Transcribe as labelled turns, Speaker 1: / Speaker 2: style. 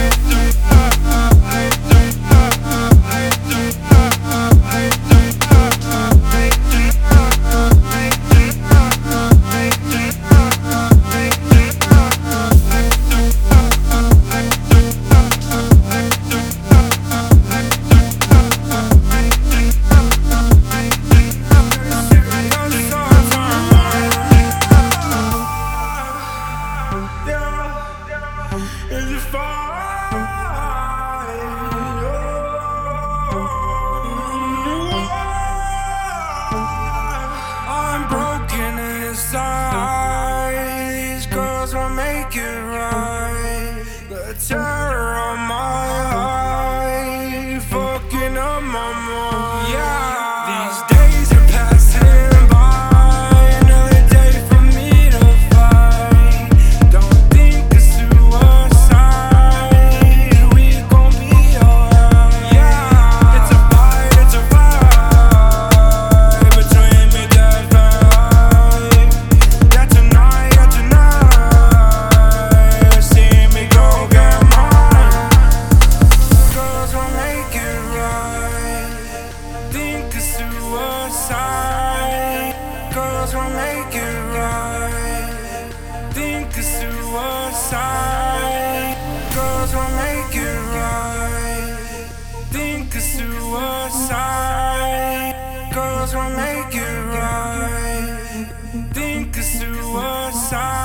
Speaker 1: I'm broken inside. These girls won't make it right. The terror of my life, fucking up my mind. Yeah, these days are passing by. Another day for me to fight. Don't think of suicide. We gon' be alright. Yeah, it's a fight, it's a fight between me, death and life. Yeah, tonight, see me go get mine. Girls won't make it right. Think of suicide. Girls won't make it right. Think of suicide. Girls won't make it right. Think of suicide. Girls won't make it right. Think of suicide.